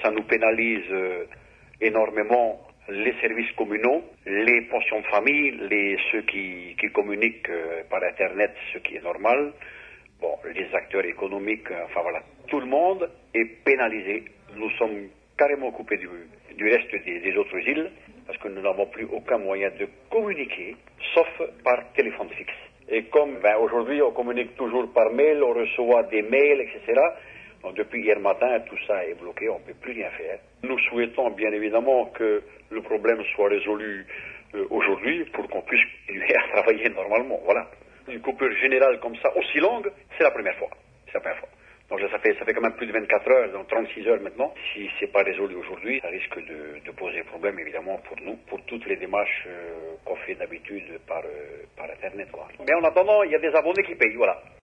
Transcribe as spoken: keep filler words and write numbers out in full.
ça nous pénalise euh, énormément les services communaux, les pensions de famille, les, ceux qui, qui communiquent euh, par Internet, ce qui est normal. Bon, les acteurs économiques, euh, enfin voilà, tout le monde est pénalisé. Nous sommes carrément coupés du, du reste des, des autres îles parce que nous n'avons plus aucun moyen de communiquer, sauf par téléphone fixe. Et comme ben, aujourd'hui on communique toujours par mail, on reçoit des mails, et cetera. Donc, depuis hier matin, tout ça est bloqué, on ne peut plus rien faire. Nous souhaitons bien évidemment que le problème soit résolu euh, aujourd'hui pour qu'on puisse continuer à travailler normalement. Voilà. Une coupure générale comme ça, aussi longue, c'est la première fois. C'est la première fois. Donc ça fait, ça fait quand même plus de vingt-quatre heures, donc trente-six heures maintenant. Si c'est pas résolu aujourd'hui, ça risque de, de poser problème évidemment pour nous, pour toutes les démarches euh, qu'on fait d'habitude par, euh, par Internet, quoi. Mais en attendant, il y a des abonnés qui payent, voilà.